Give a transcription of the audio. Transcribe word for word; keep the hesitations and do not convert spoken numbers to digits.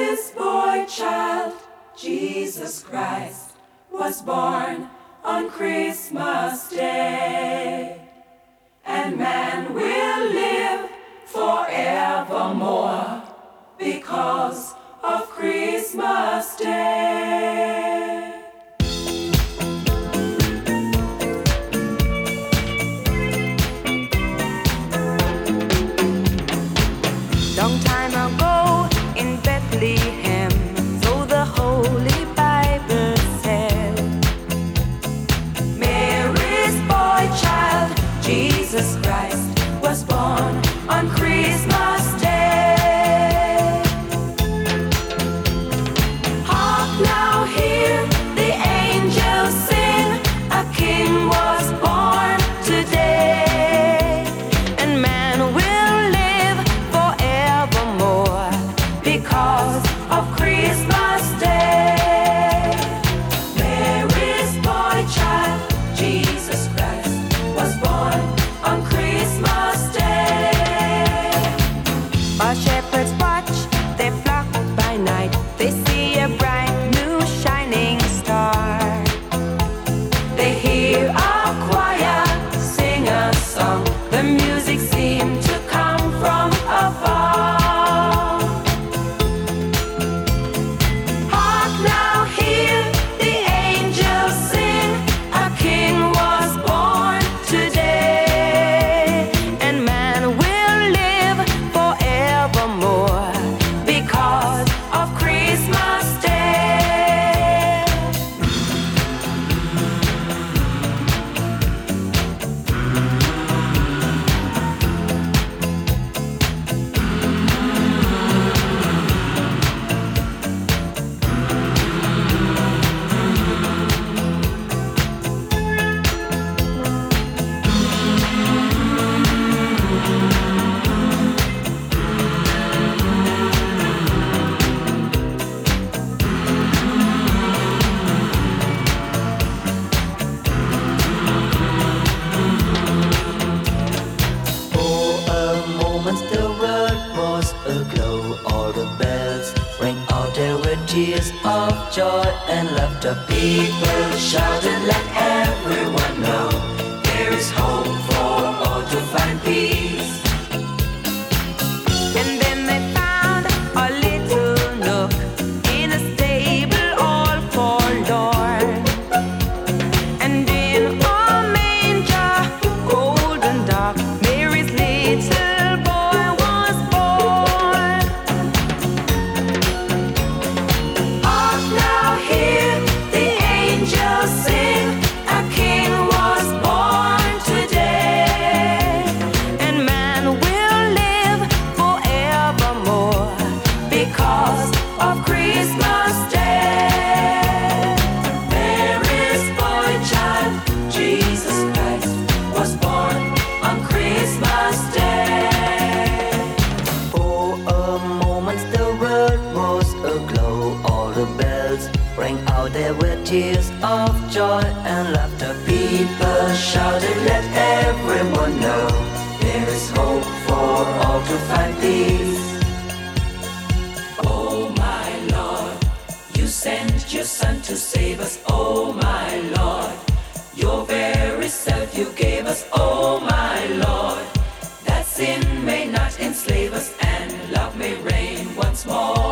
Mary's boy child, Jesus Christ, was born on Christmas Day. And man will live forevermore because of Christmas Day. Long time ago in Bethlehem, so the Holy Bible said, Mary's boy child, Jesus Christ, was born on Christmas Day. Hark now, hear the angels sing, a king was born today. and man will live forevermore Because of Christmas Day. Mary's boy child, Jesus Christ, was born on Christmas Day. While shepherds watch their flock by night, they see a bright new shining star. They hear a choir sing a song. The music seemed to come from afar. Hark now, hear the angels sing, a king was born today. And man will live forevermore Because of Christmas Day. For a moment the world was aglow. All the bells rang out, there were tears of joy and laughter. People shouted, let everyone know there is hope for all to find peace. And then they found a little nook in a stable all forlorn. And in a manger, golden dark, Mary's little boy was born. Hark now, hear the angels sing, a king was born today. And man will live forevermore Because of Christmas Day. Mary's boy child, Jesus Christ, was born on Christmas Day. For a moment the world was aglow. All the bells rang out, there were tears of joy and laughter. People shouted, let everyone know there is hope for all to find peace. Oh my Lord, you sent your Son to save us. Oh my Lord, your very self you gave us. Oh my Lord, that sin may not enslave us and love may reign once more.